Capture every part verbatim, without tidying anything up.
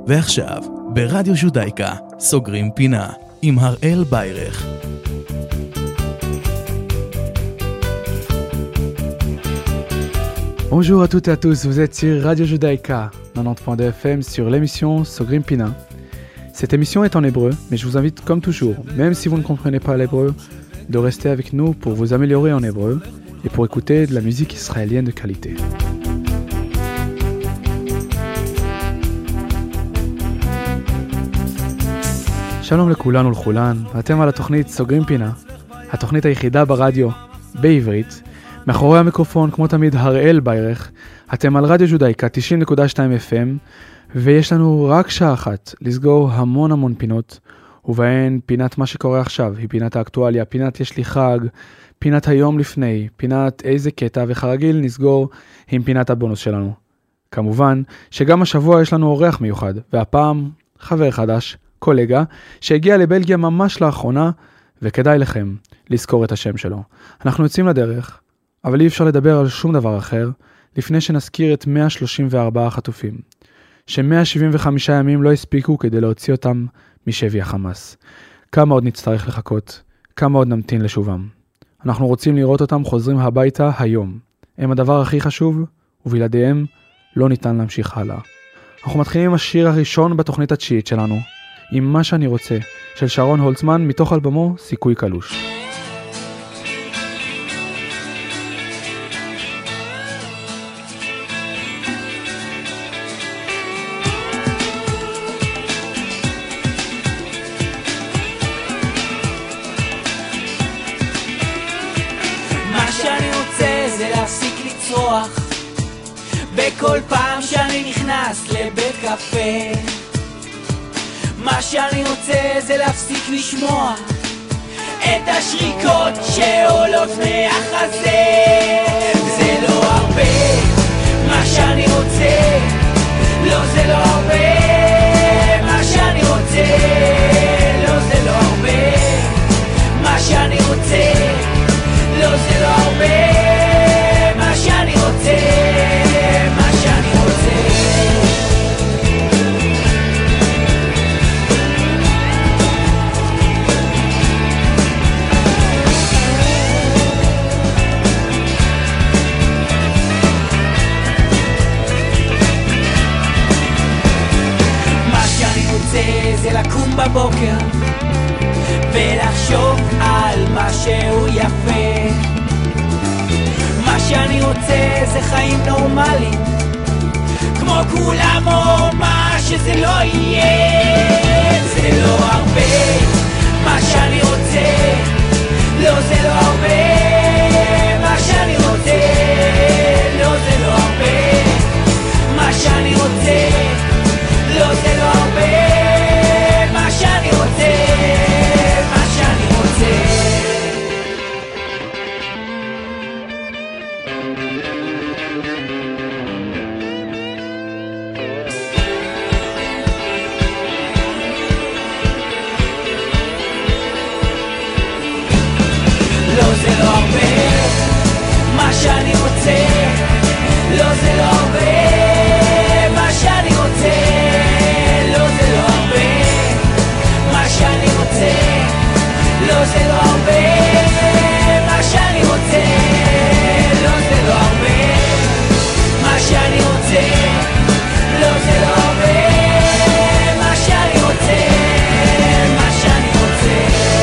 ועכשיו, ברדיו ז'ודייקה, סוגרים פינה עם הראל ביירך. Bonjour à toutes et à tous, vous êtes sur Radio Judaïka, quatre-vingt-dix point deux F M sur l'émission Sogrim Pina. Cette émission est en hébreu, mais je vous invite comme toujours, même si vous ne comprenez pas l'hébreu, de rester avec nous pour vous améliorer en hébreu et pour écouter de la musique israélienne de qualité. שלום לכולן ולכולן, אתם על התוכנית סוגרים פינה, התוכנית היחידה ברדיו בעברית. מאחורי המיקרופון, כמו תמיד, הראל ביירך. אתם על רדיו ז'ודייקה תשעים נקודה שתיים אף אם, ויש לנו רק שעה אחת לסגור המון המון פינות, ובהן פינת מה שקורה עכשיו, היא פינת האקטואליה, פינת יש לי חג, פינת היום לפני, פינת איזה קטע, וכרגיל נסגור עם פינת הבונוס שלנו. כמובן שגם השבוע יש לנו אורח מיוחד, והפעם חבר חדש, קולגה, שהגיע לבלגיה ממש לאחרונה, וכדאי לכם לזכור את השם שלו. אנחנו יוצאים לדרך, אבל אי אפשר לדבר על שום דבר אחר, לפני שנזכיר את מאה שלושים וארבעה החטופים, ש-מאה שבעים וחמישה ימים לא הספיקו כדי להוציא אותם משבי החמאס. כמה עוד נצטרך לחכות? כמה עוד נמתין לשובם? אנחנו רוצים לראות אותם חוזרים הביתה היום. הם הדבר הכי חשוב, ובלעדיהם לא ניתן להמשיך הלאה. אנחנו מתחילים עם השיר הראשון בתוכנית התשיעית שלנו, עם מה שאני רוצה, של שרון הולצמן, מתוך אלבומו סיכוי קלוש. בכל פעם שאני נכנס לבית קפה, מה שאני רוצה זה להפסיק לשמוע את השריקות שעולות מהחזה. זה לא הרבה מה שאני רוצה, לא זה לא הרבה מה שאני רוצה, לא זה לא הרבה מה שאני רוצה, לא זה לא הרבה מה שאני רוצה, מה שאני רוצה. מה שאני רוצה זה לקום בבוקר ולחשוב על משהו יפה. מה שאני רוצה זה חיים נורמליים כמו כולם, או מה שזה לא יהיה. זה לא הרבה מה שאני רוצה, לא זה לא הרבה מה שאני רוצה, לא זה לא הרבה מה שאני רוצה, לא זה לא הרבה מה שאני רוצה, מה שאני רוצה. שאני רוצה, לא זה לא הרבה מה שאני רוצה, לא זה לא הרבה מה שאני רוצה, לא זה לא הרבה מה שאני רוצה, לא זה לא הרבה מה שאני רוצה, לא זה לא הרבה מה שאני רוצה, מה שאני רוצה.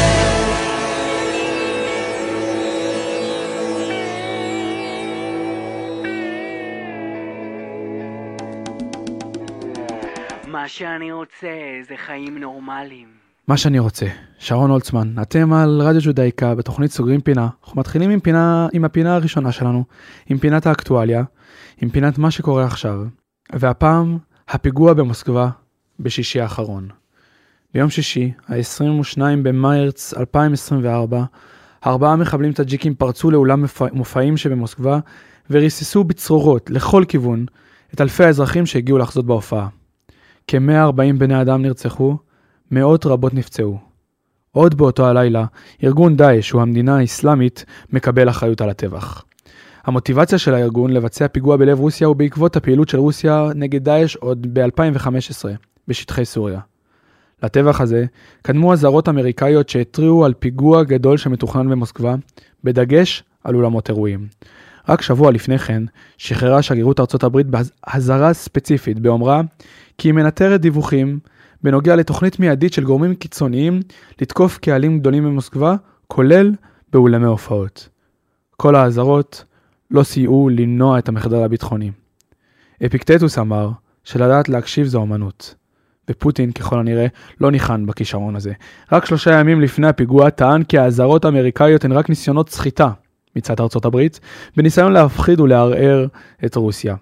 מה שאני רוצה זה חיים נורמליים. מה שאני רוצה, שרון הולצמן, אתם על רדיו ז'ודייקה בתוכנית סוגרים פינה. אנחנו מתחילים עם, פינה, עם הפינה הראשונה שלנו, עם פינת האקטואליה, עם פינת מה שקורה עכשיו. והפעם, הפיגוע במוסקבה בשישי האחרון. ביום שישי, ה-עשרים ושניים במרץ אלפיים עשרים וארבע, ארבעה מחבלים טאג'יקים פרצו לאולם מופעים שבמוסקבה, וריססו בצרורות לכל כיוון את אלפי האזרחים שהגיעו לחזות בהופעה. כ-מאה וארבעים בני אדם נרצחו, מאות רבות נפצעו. עוד באותו הלילה, ארגון דאעש, שהוא המדינה האסלאמית, מקבל אחריות על הטבח. המוטיבציה של הארגון לבצע פיגוע בלב רוסיה הוא בעקבות הפעילות של רוסיה נגד דאעש עוד ב-אלפיים וחמש עשרה, בשטחי סוריה. לטבח הזה קדמו אזהרות אמריקאיות שהתריעו על פיגוע גדול שמתוכנן במוסקבה, בדגש על אולמות אירועים. רק שבוע לפני כן שחררה שגרירות ארצות הברית בהזהרה ספציפית באומרה כי היא מנטרת דיווחים בנוגע לתוכנית מיידית של גורמים קיצוניים לתקוף קהלים גדולים במוסקבה, כולל באולמי הופעות. כל האזהרות לא סייעו למנוע את המחדל הביטחוני. אפיקטטוס אמר שלדעת להקשיב זו אמנות, ופוטין ככל הנראה לא ניחן בכישרון הזה. רק שלושה ימים לפני הפיגוע טען כי האזהרות האמריקאיות הן רק ניסיונות סחיטה מצד ארצות הברית, בניסיון להפחיד ולערער את רוסיה.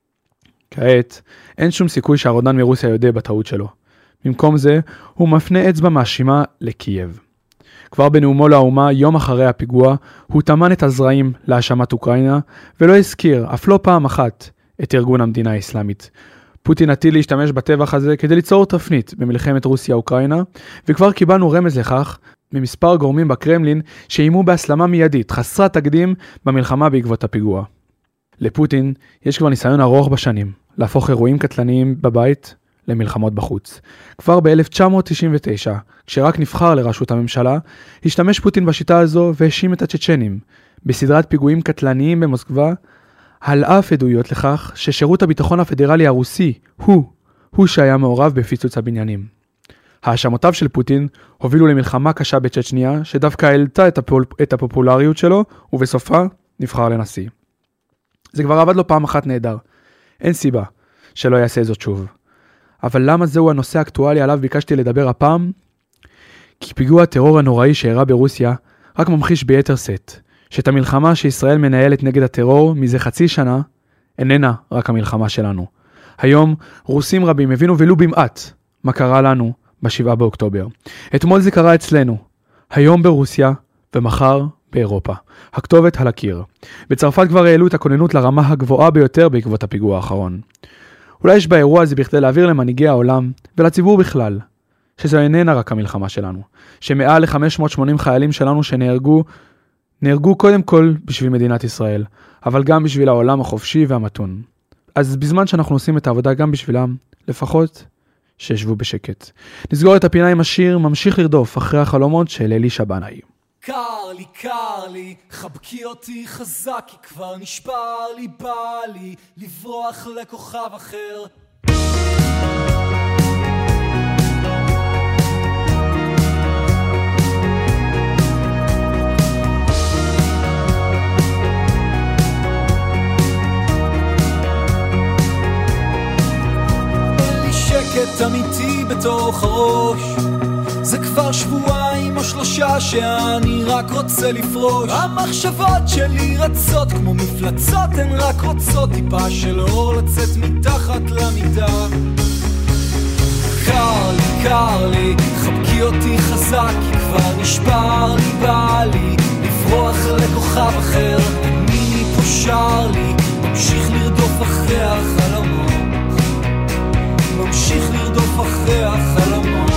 כעת, אין שום סיכוי שהרודן מרוסיה יודע בטעות שלו. במקום זה, הוא מפנה אצבע מאשימה לקייב. כבר בנאומו לאומה, יום אחרי הפיגוע, הוא טמן את הזרעים להאשמת אוקראינה, ולא הזכיר, אף לא פעם אחת, את ארגון המדינה האסלאמית. פוטין עתיד להשתמש בטבח הזה כדי ליצור תפנית במלחמת רוסיה-אוקראינה, וכבר קיבלנו רמז לכך ממספר גורמים בקרמלין שאיימו בהסלמה מיידית, חסרת תקדים במלחמה בעקבות הפיגוע. לפוטין יש כבר ניסיון ארוך בשנים להפוך אירועים קטלניים בבית למלחמות בחוץ. כבר ב-אלף תשע מאות תשעים ותשע, כשרק נבחר לראשות הממשלה, השתמש פוטין בשיטה הזו והאשים את הצ'צ'נים בסדרת פיגועים קטלניים במוסקבה, על אף עדויות לכך ששירות הביטחון הפדרלי הרוסי הוא, הוא שהיה מעורב בפיצוץ הבניינים. האשמותיו של פוטין הובילו למלחמה קשה בצ'צ'ניה, שדווקא העלתה את, הפול, את הפופולריות שלו, ובסופה נבחר לנשיא. זה כבר עבד לו פעם אחת נהדר. אין סיבה שלא יעשה זאת שוב. אבל למה זהו הנושא האקטואלי עליו ביקשתי לדבר הפעם? כי פיגוע הטרור הנוראי שאירע ברוסיה רק ממחיש ביתר סט, שאת המלחמה שישראל מנהלת נגד הטרור מזה חצי שנה, איננה רק המלחמה שלנו. היום רוסים רבים הבינו ולו במעט מה קרה לנו בשבעה באוקטובר. אתמול זה קרה אצלנו, היום ברוסיה ומחר באירופה. הכתובת על הקיר. בצרפת כבר העלו את הכוננות לרמה הגבוהה ביותר בעקבות הפיגוע האחרון. אולי יש באירוע הזה בכדי להעביר למנהיגי העולם ולציבור בכלל, שזו איננה רק המלחמה שלנו, שמעל ל-חמש מאות ושמונים חיילים שלנו שנהרגו, נהרגו קודם כל בשביל מדינת ישראל, אבל גם בשביל העולם החופשי והמתון. אז בזמן שאנחנו עושים את העבודה גם בשבילם, לפחות שישבו בשקט. נסגור את הפינה עם השיר ממשיך לרדוף אחרי החלומות של אלישע בנאי. קר לי, קר לי, חבקי אותי חזק, כי כבר נשבר לי, בא לי לברוח לכוכב אחר. אין לי שקט אמיתי בתוך הראש, זה כבר שבועיים או שלושה שאני רק רוצה לפרוש. המחשבות שלי רצות כמו מפלצות, הן רק רוצות טיפה של אור לצאת מתחת למיטה. קר לי, קר לי, חבקי אותי חזק, כי כבר נשבר לי, בא לי לברוח לכוכב אחר. אני פה שר לי, ממשיך לרדוף אחרי החלומות, ממשיך לרדוף אחרי החלומות.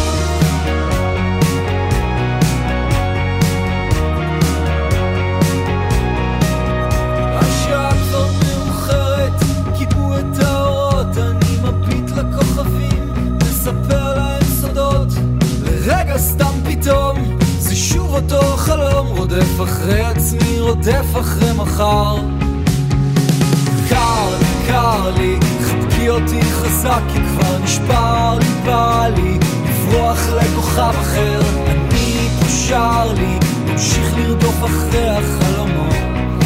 מספר להם סודות, לרגע סתם פתאום זה שוב אותו חלום, רודף אחרי עצמי, רודף אחרי מחר. קר לי, קר לי, חבקי אותי חזק, כי כבר נשבר לי, בא לי לברוח לכוכב אחר. אני פה שר לי, ממשיך לרדוף אחרי החלומות,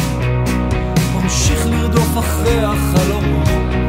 ממשיך לרדוף אחרי החלומות.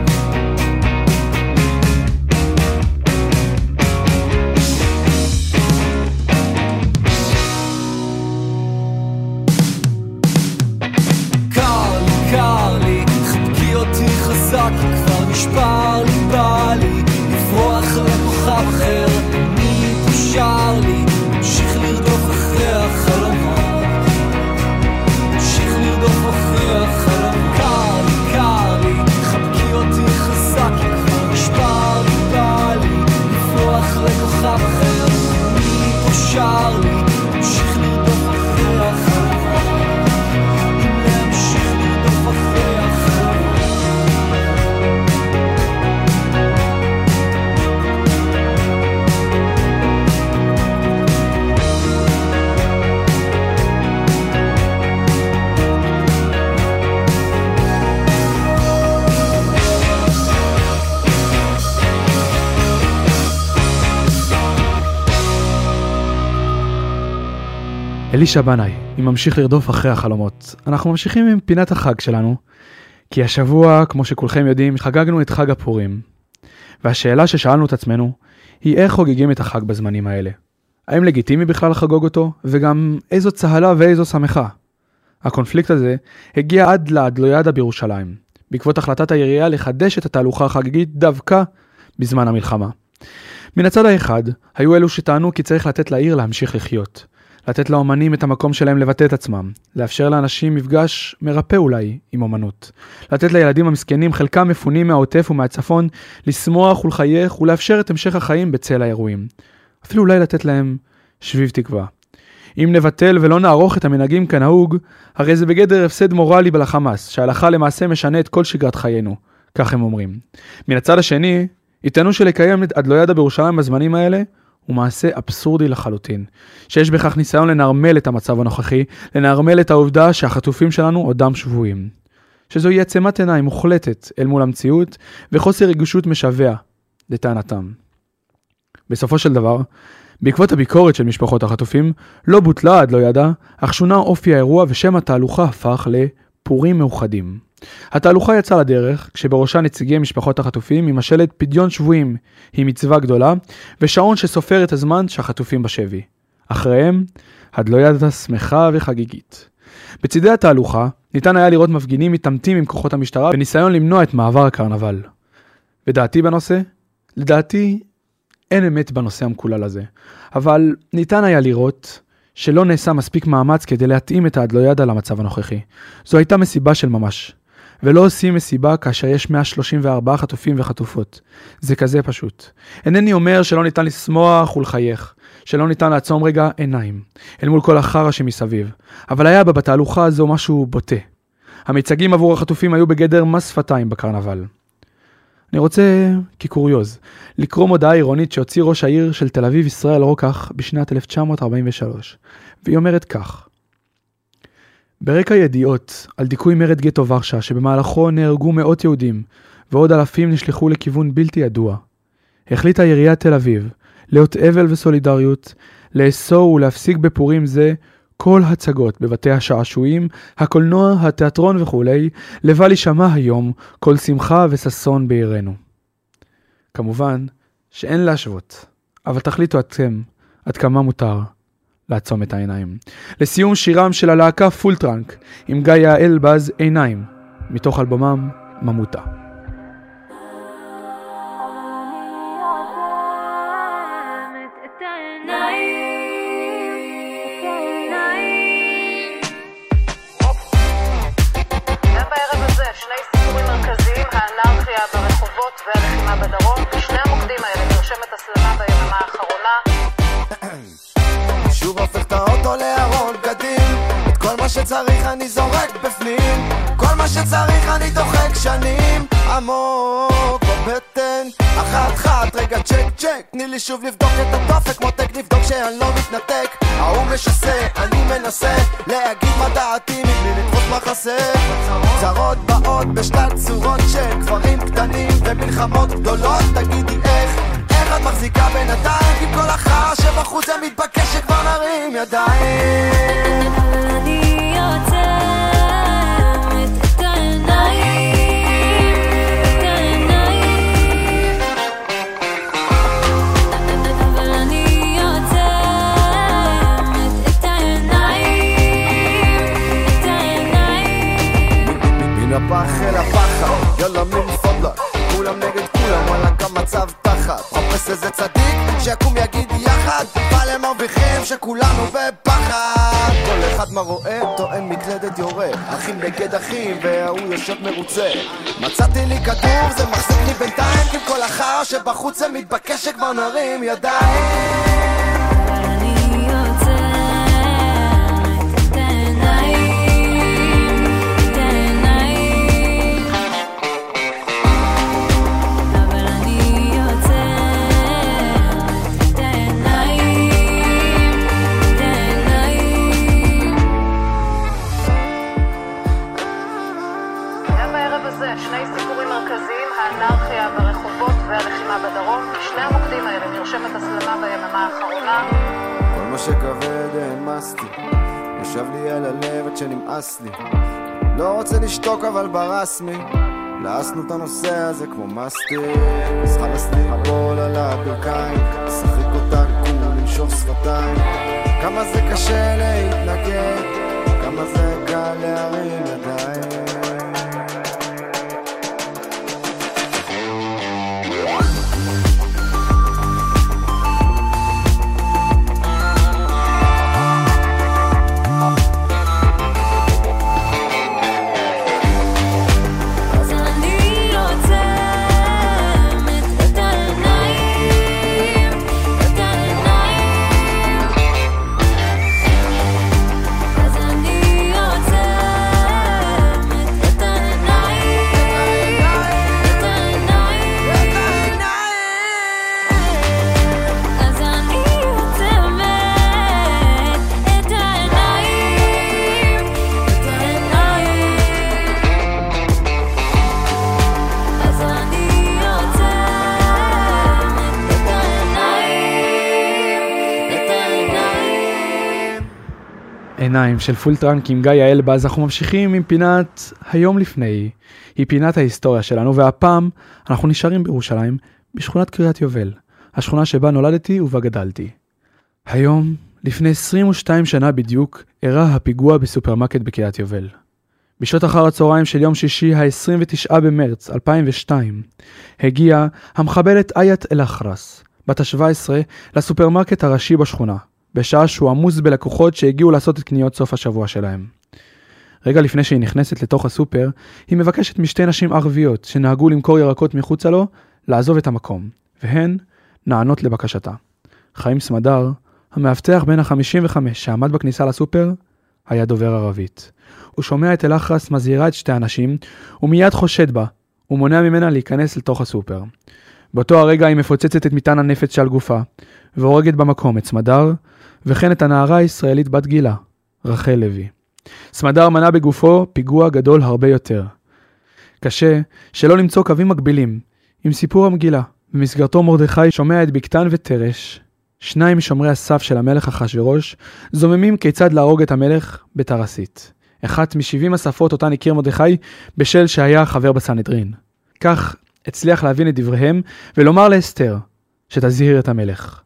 כבר נשבר לי, בא לי לברוח לכוכב אחר. אני פה שר לי, ממשיך לרדוף אחרי החלומות, ממשיך לרדוף אחרי החלומות. קר לי, קר לי, חבקי אותי חזק, כבר נשבר לי, בא לי לברוח לכוכב אחר. אני פה שר לי, ממשיך לרדוף אחרי החלומות, ממשיך לרדוף אחרי החלומות. אלישע בנאי, אם ממשיך לרדוף אחרי החלומות. אנחנו ממשיכים עם פינת החג שלנו, כי השבוע, כמו שכולכם יודעים, חגגנו את חג הפורים. והשאלה ששאלנו את עצמנו, היא איך חוגגים את החג בזמנים האלה. האם לגיטימי בכלל לחגוג אותו, וגם איזו צהלה ואיזו שמחה. הקונפליקט הזה הגיע עד לאדלוידה בירושלים, בעקבות החלטת העירייה לחדש את התהלוכה החגיגית דווקא בזמן המלחמה. מן הצד האחד, היו אלו שטענו כי צריך לתת לעיר להמשיך לחיות. לתת לאומנים את המקום שלהם לבטא את עצמם, לאפשר לאנשים מפגש מרפא אולי עם אומנות, לתת לילדים המסכנים חלקם מפונים מהעוטף ומהצפון, לשמוח ולחייך ולאפשר את המשך החיים בצל האירועים. אפילו אולי לתת להם שביב תקווה. אם נבטל ולא נערוך את המנהגים כנהוג, הרי זה בגדר הפסד מורלי בלחמאס, שההלכה למעשה משנה את כל שגרת חיינו, כך הם אומרים. מן הצד השני, יתנו שלקיים את אדלוידה בירושלים בזמנים האלה, הוא מעשה אבסורדי לחלוטין, שיש בכך ניסיון לנרמל את המצב הנוכחי, לנרמל את העובדה שהחטופים שלנו עודם שבויים. שזוהי עצמת עיניים מוחלטת אל מול המציאות, וחוסר רגישות משווה לטענתם. בסופו של דבר, בעקבות הביקורת של משפחות החטופים, לא בוטלה אדלוידה, אך שונה אופי האירוע ושם התהלוכה הפך לפורים מאוחדים. התהלוכה יצאה לדרך, כשבראשה נציגי משפחות החטופים עם השלט פדיון שבויים היא מצווה גדולה, ושעון שסופר את הזמן שהחטופים בשבי. אחריהם, אדלוידה שמחה וחגיגית. בצדי התהלוכה, ניתן היה לראות מפגינים מתעמתים עם כוחות המשטרה, בניסיון למנוע את מעבר הקרנבל. ודעתי בנושא? לדעתי, אין אמת בנושא המקולל הזה. אבל ניתן היה לראות שלא נעשה מספיק מאמץ כדי להתאים את האדלוידה למצב הנוכחי. זו הייתה מסיבה של ממש. ולא עושים מסיבה כאשר יש מאה שלושים וארבעה חטופים וחטופות. זה כזה פשוט. אינני אומר שלא ניתן לשמוח ולחייך, שלא ניתן לעצום רגע עיניים, אל מול כל החרא שמסביב. אבל היה בה בתהלוכה הזו משהו בוטה. המיצגים עבור החטופים היו בגדר מס שפתיים בקרנבל. אני רוצה, כקוריוז, לקרוא מודעה עירונית שהוציא ראש העיר של תל אביב ישראל רוקח בשנת אלף תשע מאות ארבעים ושלוש, והיא אומרת כך: ברקע ידיעות על דיכוי מרד גטו ורשה שבמהלכו נהרגו מאות יהודים ועוד אלפים נשלחו לכיוון בלתי ידוע, החליטה עיריית תל אביב להיות אבל וסולידריות, לאסור ולהפסיק בפורים זה כל הצגות בבתי השעשועים, הקולנוע, התיאטרון וכו', לבל יישמע היום כל שמחה וששון בעירנו. כמובן שאין להשוות, אבל תחליטו אתם עד כמה מותר לעצום את העיניים. לסיום שירם של הלהקה פול טרנק עם גיא אלבז עיניים, מתוך אלבומם ממותה. והלחימה בדרום, בשני המוקדים האלה נרשמת הסלמה ביממה האחרונה. שוב הופך את האוטו לארון קדים, את כל מה שצריך אני זורק בפנים, כל מה שצריך אני דוחק שנים עמוק בבטן, אחת אחת רגע צ'ק צ'ק, תני לי שוב לבדוק את הדופק, מותק נבדוק שאני לא מתנתק, ההוא משסה, אני מנסה להגיד מה דעתי מבלי לתפוס מה חסר, צרות באות בשלל צורות של כפרים קטנים ומלחמות גדולות, תגידי איך איך את מחזיקה בינתיים עם כל החרא שבחוץ זה מתבקש שכבר נרים ידיים, אבל אני עוצמת את העיניים, את העיניים, אבל אני עוצמת את העיניים, את העיניים, מן הפח אל הפחד, יאללה מן פדלק, כולם נגד כולם, וואלה גם מצב תחת, חפש איזה צדיק שיקום יגיד יחד, אבל הם מרוויחים שכולנו בפחד, כל אחד מה רואה טוען מקלדת יורה, אחים נגד אחים והוא יושב מרוצה, מצאתי לי כדור זה מחזיק לי בינתיים, כי כל החרא שבחוץ זה מתבקש שכבר נרים ידיים, שני סיפורים מרכזיים, האנרכיה ברחובות והלחימה בדרום. בשני המוקדים האלה נרשמת הסלמה ביממה האחרונה. כל מה שכבד אין מסתי יושב לי אל הלב עד שנמאס לי, לא רוצה לשתוק אבל ברסמי, לעסנו את הנושא הזה כמו מסטיק, אז חלס לי הכל על הברכיים, שחק אותה קול, לנשוך שפתיים, כמה זה קשה להתנגד, כמה זה קל להרים ידיים. עיניים של פול טראנק עם גיא אלבז. אנחנו ממשיכים עם פינת היום לפני, היא פינת ההיסטוריה שלנו, והפעם אנחנו נשארים בירושלים בשכונת קריית יובל, השכונה שבה נולדתי ובה גדלתי. היום, לפני עשרים ושתיים שנה בדיוק, אירע הפיגוע בסופרמרקט בקריית יובל. בשעות אחר הצהריים של יום שישי ה-עשרים ותשעה במרץ אלפיים ושתיים, הגיעה המחבלת איית אל-אחרס, בת ה-שבע עשרה, לסופרמרקט הראשי בשכונה, בשעה שהוא עמוס בלקוחות שהגיעו לעשות את קניות סוף השבוע שלהם. רגע לפני שהיא נכנסת לתוך הסופר, היא מבקשת משתי נשים ערביות שנהגו למכור ירקות מחוצה לו, לעזוב את המקום, והן נענות לבקשתה. חיים סמדר, המאבטח בן ה-חמישים וחמש שעמד בכניסה לסופר, היה דובר ערבית. הוא שומע את אל-אחרס מזהירה את שתי הנשים, ומיד חושד בה, ומונע ממנה להיכנס לתוך הסופר. באותו הרגע היא מפוצצת את מטען הנפץ שעל גופה, והורגת במקום את סמדר, וכן את הנערה הישראלית בת גילה, רחל לוי. סמדר מנע בגופו פיגוע גדול הרבה יותר. קשה שלא למצוא קווים מקבילים עם סיפור המגילה. במסגרתו מרדכי שומע את בקתן ותרש, שניים משומרי הסף של המלך אחשוורוש, זוממים כיצד להרוג את המלך בתרסית. אחת משבעים השפות אותן הכיר מרדכי בשל שהיה חבר בסנהדרין. כך הצליח להבין את דבריהם ולומר לאסתר שתזהיר את המלך.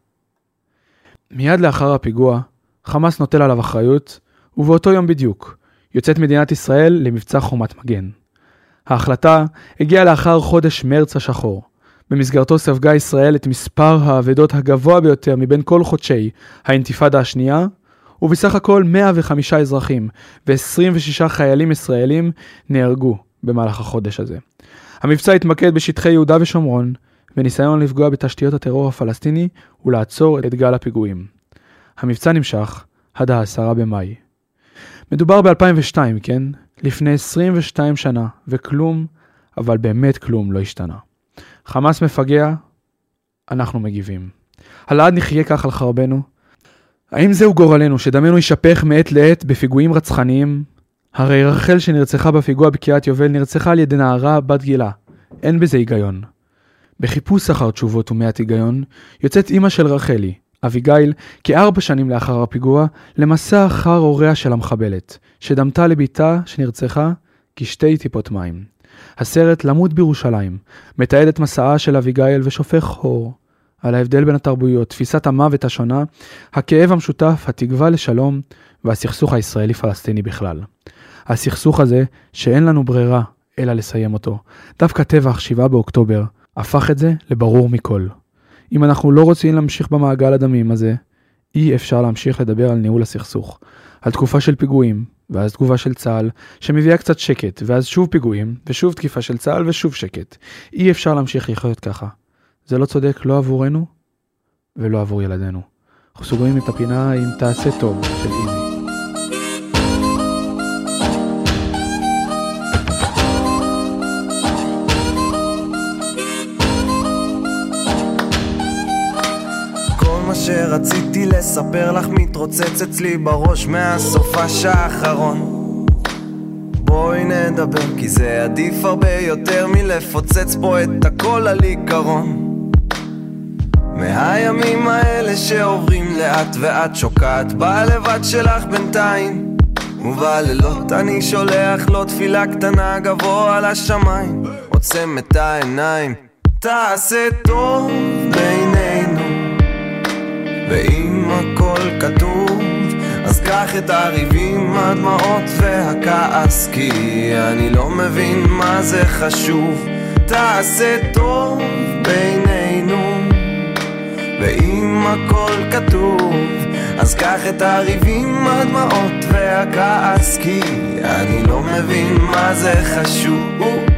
מיד לאחר הפיגוע, חמאס נוטל עליו אחריות, ובאותו יום בדיוק יוצאת מדינת ישראל למבצע חומת מגן. ההחלטה הגיעה לאחר חודש מרץ השחור. במסגרתו ספגה ישראל את מספר העבדות הגבוה ביותר מבין כל חודשי האינתיפאדה השנייה, ובסך הכל מאה וחמישה אזרחים ו-עשרים ושישה חיילים ישראלים נהרגו במהלך החודש הזה. המבצע התמקד בשטחי יהודה ושומרון, בניסיון לפגוע בתשתיות הטרור הפלסטיני ולעצור את גל הפיגועים. המבצע נמשך עד העשרה במאי. מדובר ב-אלפיים ושתיים, כן? לפני עשרים ושתיים שנה, וכלום, אבל באמת כלום לא השתנה. חמאס מפגע, אנחנו מגיבים. הלעד נחיה כך על חרבנו? האם זהו גורלנו שדמנו יישפך מעת לעת בפיגועים רצחניים? הרי רחל שנרצחה בפיגוע בקריית יובל נרצחה על ידי נערה בת גילה. אין בזה היגיון. בחיפוש אחר תשובות ומעט היגיון, יוצאת אמא של רחלי, אביגיל, כארבע שנים לאחר הפיגוע, למסע אחר הוריה של המחבלת, שדמתה לביתה שנרצחה כשתי טיפות מים. הסרט למות בירושלים, מתעד את מסעה של אביגיל ושופך אור על ההבדל בין התרבויות, תפיסת המוות השונה, הכאב המשותף, התקווה לשלום והסכסוך הישראלי-פלסטיני בכלל. הסכסוך הזה שאין לנו ברירה אלא לסיים אותו. דווקא טבח שבעה באוקטובר הפך את זה לברור מכל. אם אנחנו לא רוצים להמשיך במעגל הדמים הזה, אי אפשר להמשיך לדבר על ניהול הסכסוך. על תקופה של פיגועים, ואז תגובה של צה"ל, שמביאה קצת שקט, ואז שוב פיגועים, ושוב תקיפה של צה"ל, ושוב שקט. אי אפשר להמשיך לחיות ככה. זה לא צודק לא עבורנו, ולא עבור ילדינו. אנחנו סוגרים את הפינה עם תעשה טוב של איזי. שרציתי לספר לך מתרוצץ אצלי בראש מהסופש האחרון. בואי נדבר כי זה עדיף הרבה יותר מלפוצץ פה את הכל על עיקרון. מהימים האלה שעוברים לאט ואת שוקעת בלבד שלך בינתיים, ובלילות אני שולח לו תפילה קטנה גבוה על השמיים, עוצם את העיניים, תעשה טוב בינינו. ואם הכל כתוב, אז קח את הריבים, הדמעות והכעס, כי אני לא מבין מה זה חשוב. תעשה טוב בינינו. ואם הכל כתוב, אז קח את הריבים, הדמעות והכעס, כי אני לא מבין מה זה חשוב.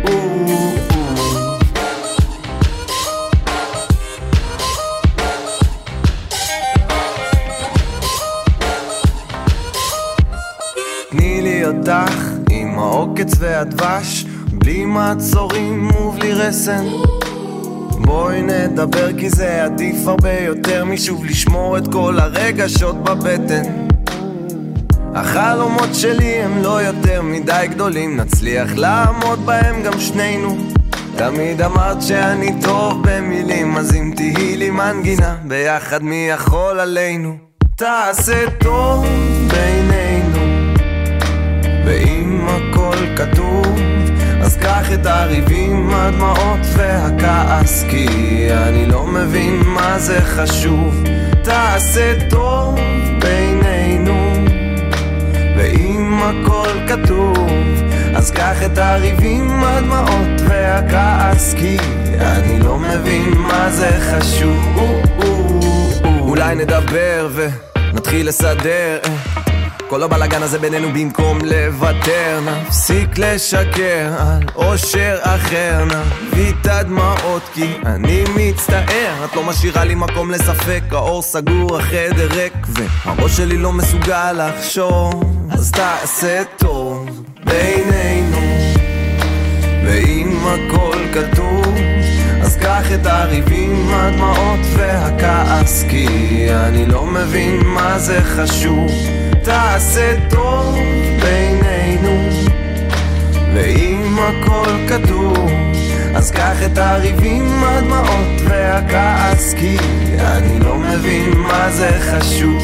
תני לי אותך עם העוקץ והדבש, בלי מעצורים ובלי רסן. בואי נדבר כי זה עדיף הרבה יותר משוב לשמור את כל הרגשות בבטן. החלומות שלי הם לא יותר מדי גדולים, נצליח לעמוד בהם גם שנינו. תמיד אמרת שאני טוב במילים, אז אם תהי לי מנגינה ביחד מי יכול עלינו. תעשה טוב בינינו. ואם הכל כתוב, אז קח את הריבים, הדמעות והכעס, כי אני לא מבין מה זה חשוב. תעשה טוב בינינו. ואם הכל כתוב, אז קח את הריבים, הדמעות והכעס, כי אני לא מבין מה זה חשוב. אולי נדבר ונתחיל לסדר כל הבלגן הזה בינינו, במקום לוותר נפסיק לשקר על אושר אחר, נביא את הדמעות כי אני מצטער. את לא משאירה לי מקום לספק, האור סגור, החדר ריק והראש שלי לא מסוגל לחשוב. אז תעשה טוב בינינו. ואם הכל כתוב, אז קח את הריבים, הדמעות והכעס, כי אני לא מבין מה זה חשוב. תעשה טוב בינינו. ואם הכל כתוב, אז קח את הריבים, הדמעות והכעס, כי אני לא מבין מה זה חשוב.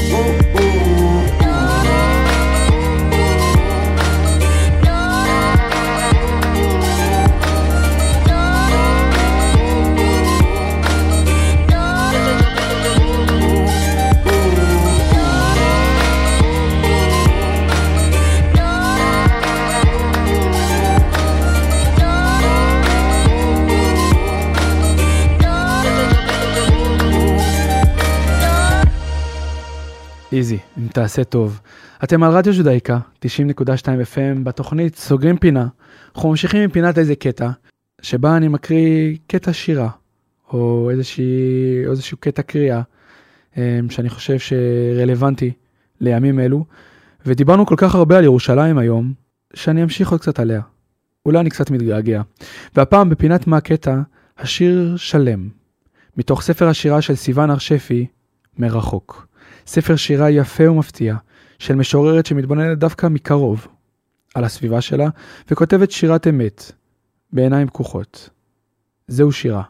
איזי, אם תעשה טוב. אתם על רדיו ג'ודאיקה, תשעים נקודה שתיים אף אם, בתוכנית סוגרים פינה. אנחנו ממשיכים עם פינת איזה קטע, שבה אני מקריא קטע שירה, או איזושהי, איזשהו קטע קריאה, שאני חושב שרלוונטי לימים אלו, ודיברנו כל כך הרבה על ירושלים היום, שאני אמשיך עוד קצת עליה. אולי אני קצת מתגעגע. והפעם בפינת מה הקטע, השיר שלם, מתוך ספר השירה של סיוון הר שפי, מרחוק. ספר שירה יפה ומפתיע, של משוררת שמתבוננת דווקא מקרוב על הסביבה שלה, וכותבת שירת אמת, בעיניים פקוחות. זהו שירה.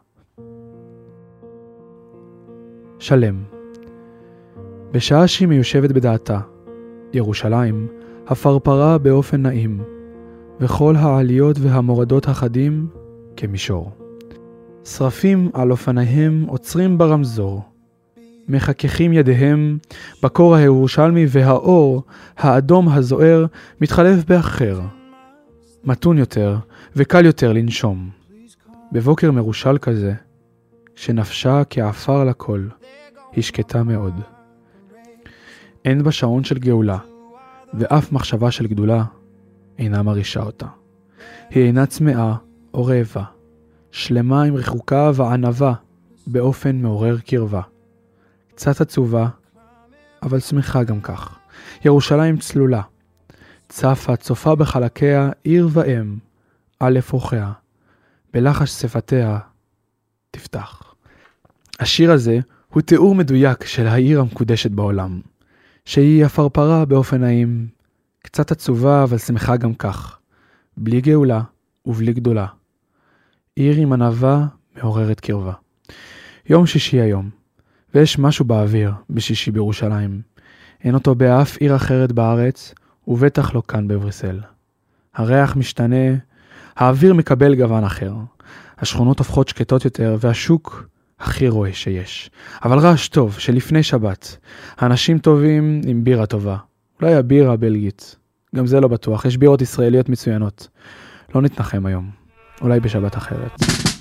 שלם. בשעה שהיא מיושבת בדעתה, ירושלים, הפרפרה באופן נעים, וכל העליות והמורדות החדים כמישור. שרפים על אופניהם עוצרים ברמזור, מחככים ידיהם בקור הירושלמי, והאור האדום הזוהר מתחלף באחר, מתון יותר וקל יותר לנשום. בבוקר מרושל כזה, שנפשה כעפר לכל, היא שקטה מאוד. אין בה שעון של גאולה, ואף מחשבה של גדולה אינה מרישה אותה. היא אינה צמאה או רעבה, שלמה עם רחוקה וענבה באופן מעורר קרבה. קצת עצובה, אבל שמחה גם כך. ירושלים צלולה, צפה צופה בחלקיה עיר ואם, על אפרוחיה, בלחש שפתיה תפתח. השיר הזה הוא תיאור מדויק של העיר המקודשת בעולם, שהיא הפרפרה באופן נעים, קצת עצובה אבל שמחה גם כך, בלי גאולה ובלי גדולה. עיר עם ענבה מעוררת קרבה. יום שישי היום, ויש משהו באוויר בשישי בירושלים. אין אותו באף עיר אחרת בארץ, ובטח לא כאן בבריסל. הריח משתנה, האוויר מקבל גוון אחר. השכונות הופכות שקטות יותר, והשוק הכי רואה שיש. אבל רעש טוב, שלפני שבת. האנשים טובים עם בירה טובה. אולי הבירה בלגית. גם זה לא בטוח, יש בירות ישראליות מצוינות. לא נתנחם היום. אולי בשבת אחרת.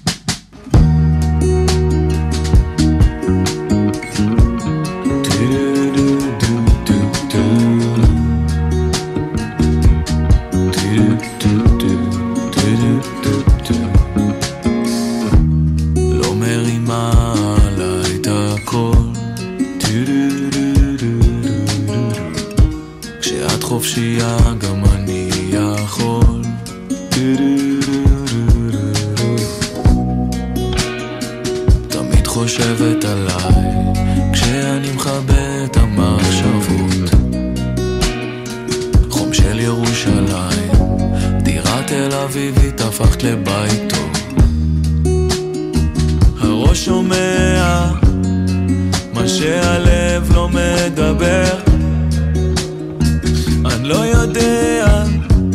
חופשייה גם אני יכול תמיד חושבת עליי כשאני מכבה את המחשבות חום של ירושלים דירת תל אביבית הפכת לבית טוב הראש שומע מה שהלב לא מדבר אני לא יודע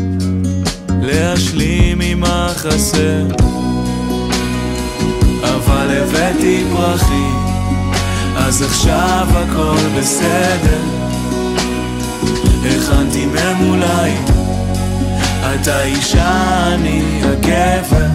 להשלים עם החסר אבל הבאתי פרחים אז עכשיו הכל בסדר הכנתי ממולי אתה אישה אני הגבר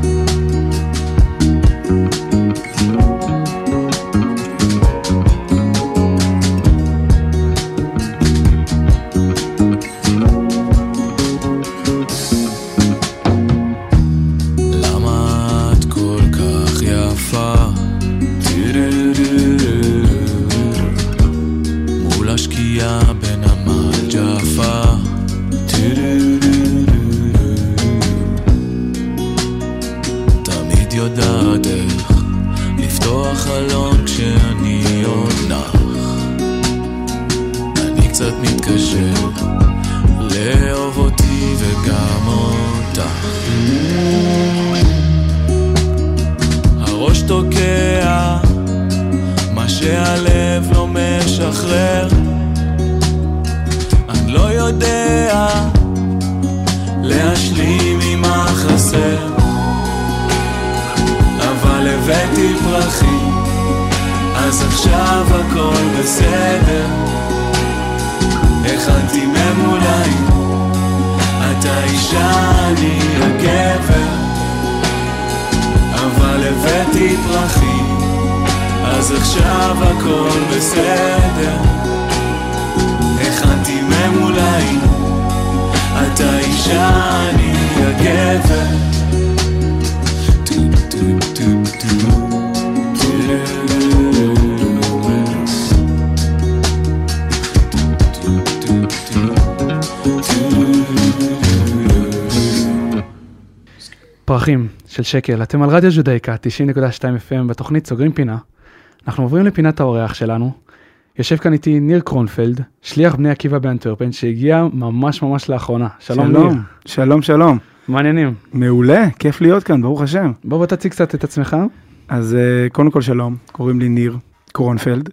פרחים של שקל, אתם על רדיו ג'ודאיקה, תשעים נקודה שתיים אף אם בתוכנית סוגרים פינה. אנחנו עוברים לפינת האורח שלנו. יושב כאן איתי ניר קרונפלד, שליח בני עקיבא באנטוורפן, שהגיע ממש ממש לאחרונה. שלום, שלום ניר. שלום, שלום. מעניינים. מעולה, כיף להיות כאן, ברוך השם. בוא בוא תציג קצת את עצמך. אז קודם כל שלום, קוראים לי ניר קרונפלד.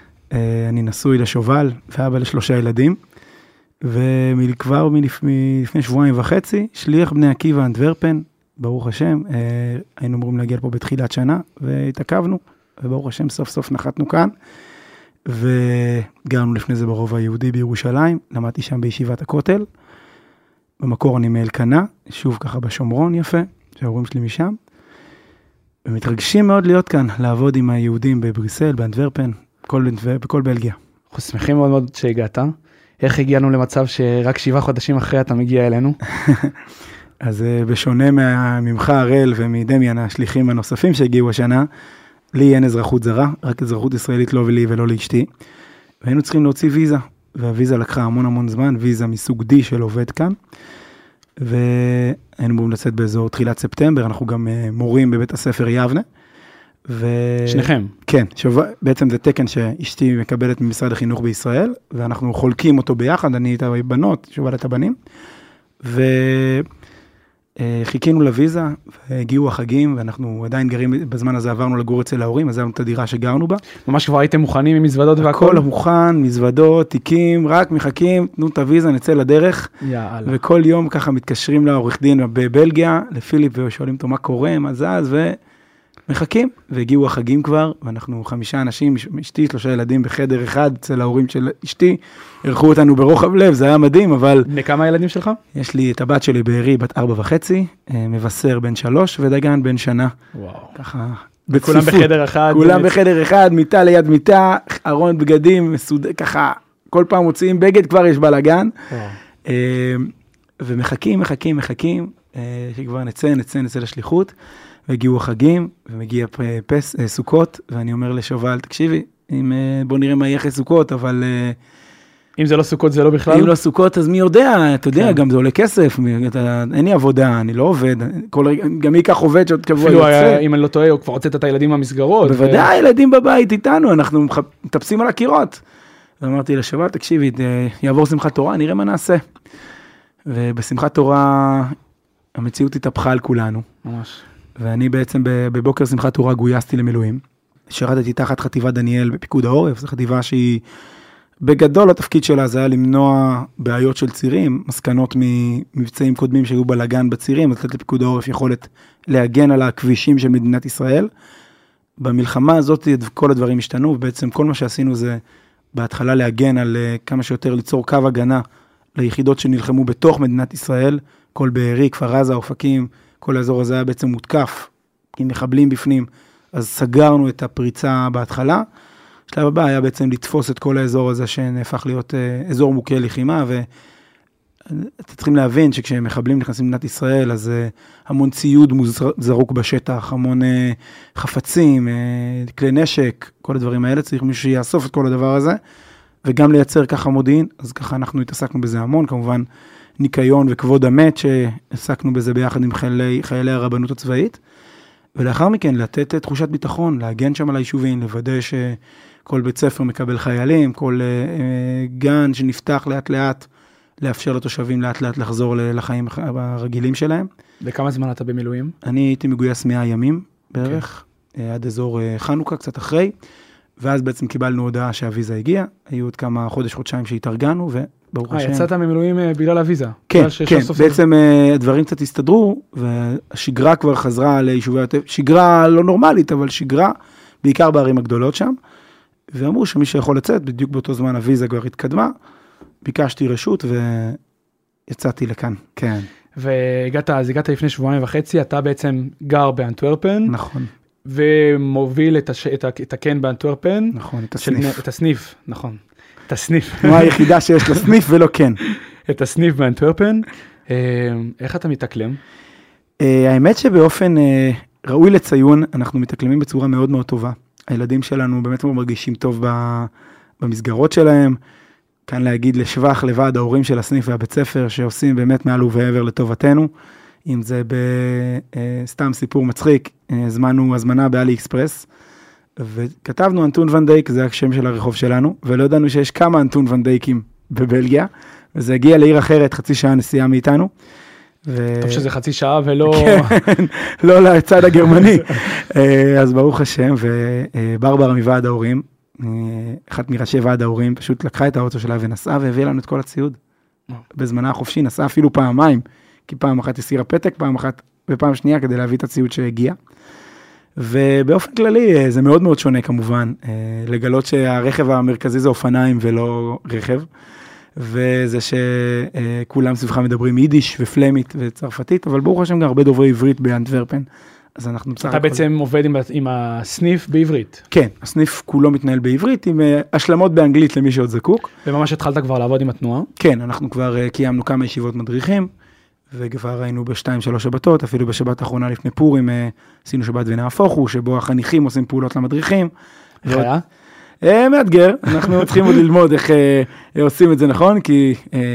אני נשוי לשובל ואבא לשלושה ילדים. וכבר מלפני שבועיים וחצי, שליח בני עקיבא אנטוורפן, ברוך השם, היינו אמורים להגיע פה בתחילת שנה, והתעכבנו, וברוך השם סוף סוף נחתנו כאן, וגרנו לפני זה ברובע היהודי בירושלים, למדתי שם בישיבת הכותל, במקור אני מאלקנה, שוב ככה בשומרון יפה, שההורים שלי משם, ומתרגשים מאוד להיות כאן, לעבוד עם היהודים בבריסל, באנטוורפן, בכל, בכל בלגיה. אנחנו שמחים מאוד מאוד שהגעת. איך הגענו למצב שרק שבעה חודשים אחרי אתה מגיע אלינו? אז בשונה ממך הראל ומדמיין השליחים הנוספים שהגיעו השנה, לי אין אזרחות זרה, רק אזרחות ישראלית לא ולי ולא לאשתי, והיינו צריכים להוציא ויזה, והוויזה לקחה המון המון זמן, ויזה מסוג D של עובד כאן, והיינו אמורים לצאת באזור תחילת ספטמבר, אנחנו גם מורים בבית הספר יבנה, ו... שניכם? כן, שוב... בעצם זה תקן שאשתי מקבלת ממשרד החינוך בישראל, ואנחנו חולקים אותו ביחד, אני את הבנות, שובל את הבנים, חיכינו לוויזה, והגיעו החגים, ואנחנו עדיין גרים, בזמן הזה עברנו לגור אצל ההורים, אז היינו את הדירה שגרנו בה. ממש כבר הייתם מוכנים עם מזוודות והכל? הכל מוכן, מזוודות, תיקים, רק מחכים, תנו את הוויזה, נצא לדרך. יאללה. וכל יום ככה מתקשרים לעורך דין בבלגיה, לפיליפ, ושואלים אותו מה קורה, מה זז, ומחכים. והגיעו החגים כבר, ואנחנו חמישה אנשים, אשתי, שלושה ילדים בחדר אחד, אצל ההורים של אשתי, ערכו אותנו ברוחב לב, זה היה מדהים, אבל... לכמה ילדים שלך? יש לי את הבת שלי בערי, בת ארבע וחצי, מבשר בן שלוש, ודגן בן שנה. וואו. ככה, וכולם בחדר אחד. כולם בחדר אחד, מיטה ליד מיטה, ארון בגדים, מסודר, ככה, כל פעם מוציאים בגד, כבר יש בלגן. ומחכים, מחכים, מחכים, שכבר נצא, נצא, נצא לשליחות, והגיעו החגים, ומגיע פס, סוכות, ואני אומר לשובל, תקשיבי, בוא נראה מה יהיה אחרי סוכות, אבל... אם זה לא סוכות, זה לא בכלל? אם לא סוכות, אז מי יודע, אתה יודע, גם זה עולה כסף, אין לי עבודה, אני לא עובד, גם מי כך עובד שעוד קבוע יוצא. אפילו אם אני לא טועה, הוא כבר הוצאת את הילדים מהמסגרות. בוודאי, ילדים בבית איתנו, אנחנו מטפסים על הקירות. ואמרתי לשובל, תקשיבי, יעבור שמחת תורה, נראה מה נעשה. ובשמחת תורה, המציאות התהפכה על כולנו. ממש. ואני בעצם בבוקר שמחת תורה גויסתי למילואים. שרתתי תחת חטיבת דניאל בפיקוד העורף, זו חטיבה שהיא, בגדול התפקיד שלה זה היה למנוע בעיות של צירים, מסקנות ממבצעים קודמים שהיו בלגן בצירים, לתת לפיקוד העורף יכולת להגן על הכבישים של מדינת ישראל. במלחמה הזאת כל הדברים השתנו, ובעצם כל מה שעשינו זה בהתחלה להגן על כמה שיותר ליצור קו הגנה ליחידות שנלחמו בתוך מדינת ישראל, כל בערי, כפר עזה, אופקים, כל האזור הזה היה בעצם מותקף, עם מחבלים בפנים, אז סגרנו את הפריצה בהתחלה. שלב הבא היה בעצם לתפוס את כל האזור הזה שנהפך להיות אזור מוכה לחימה, ואתם צריכים להבין שכשמחבלים נכנסים למדינת ישראל, אז המון ציוד זרוק בשטח, המון חפצים, כלי נשק, כל הדברים האלה, צריך מישהו שיאסוף את כל הדבר הזה, וגם לייצר ככה מודיעין, אז ככה אנחנו התעסקנו בזה המון, כמובן ניקיון וכבוד המת, שעסקנו בזה ביחד עם חיילי, חיילי הרבנות הצבאית, ולאחר מכן לתת תחושת ביטחון, להגן שם על היישובים, לוודא שכל בית ספר מקבל חיילים, כל גן שנפתח לאט לאט, לאפשר לתושבים לאט לאט לחזור לחיים הרגילים שלהם. וכמה זמן אתה במילואים? אני הייתי מגויס מאה ימים בערך, okay. עד אזור חנוכה, קצת אחרי, ואז בעצם קיבלנו הודעה שהוויזה הגיעה, היו עוד כמה חודש, חודשיים שהתארגנו, וברוך השם. יצאת ממילואים בגלל הוויזה? כן, כן, בעצם הדברים קצת הסתדרו, והשגרה כבר חזרה ליישובי הטבע, שגרה לא נורמלית, אבל שגרה, בעיקר בערים הגדולות שם, ואמרו שמי שיכול לצאת, בדיוק באותו זמן הוויזה כבר התקדמה, ביקשתי רשות ויצאתי לכאן, כן. והגעת, אז הגעת לפני שבועיים וחצי, אתה בעצם גר באנטוורפן. נכון. ומוביל את, הש... את, ה... את הקן באנטוורפן. נכון, את הסניף. של... את הסניף, נכון. את הסניף. מה היחידה שיש לסניף ולא כן. את הסניף באנטוורפן. איך אתה מתאקלם? האמת שבאופן ראוי לציון, אנחנו מתאקלמים בצורה מאוד מאוד טובה. הילדים שלנו באמת מרגישים טוב במסגרות שלהם. כאן להגיד לשבח לוועד ההורים של הסניף והבית ספר, שעושים באמת מעל ובעבר לטובתנו. אם זה בסתם סיפור מצחיק, הזמנו הזמנה באלי אקספרס, וכתבנו אנטון ון דייק, זה השם של הרחוב שלנו, ולא ידענו שיש כמה אנטון ון דייקים בבלגיה, וזה הגיע לעיר אחרת, חצי שעה נסיעה מאיתנו. טוב שזה חצי שעה ולא... כן, לא לצד הגרמני. אז ברוך השם, וברברה מוועד ההורים, אחת מראשי ועד ההורים, פשוט לקחה את האוטו שלה ונסעה, והביאה לנו את כל הציוד. בזמנה החופשי, נסעה אפילו פעמיים, כי פעם אחת הסירה פתק, פעם אחת ופעם שנייה כדי להביא את הציוד שהגיע. ובאופן כללי זה מאוד מאוד שונה כמובן, לגלות שהרכב המרכזי זה אופניים ולא רכב, וזה שכולם סביבך מדברים יידיש ופלמית וצרפתית, אבל ברוך השם גם הרבה דוברי עברית באנטוורפן. אז אנחנו בסך אתה בעצם עובד עם, עם הסניף בעברית? כן, הסניף כולו מתנהל בעברית, עם השלמות באנגלית למי שעוד זקוק. וממש התחלת כבר לעבוד עם התנועה? כן, אנחנו כבר קיימנו כמה ישיבות מדריכים, וכבר היינו בשתיים שלוש שבתות, אפילו בשבת האחרונה לפני פורים, עשינו שבת ונהפוך הוא, שבו החניכים עושים פעולות למדריכים. איך היה? מאתגר, אנחנו צריכים עוד ללמוד איך עושים את זה נכון, כי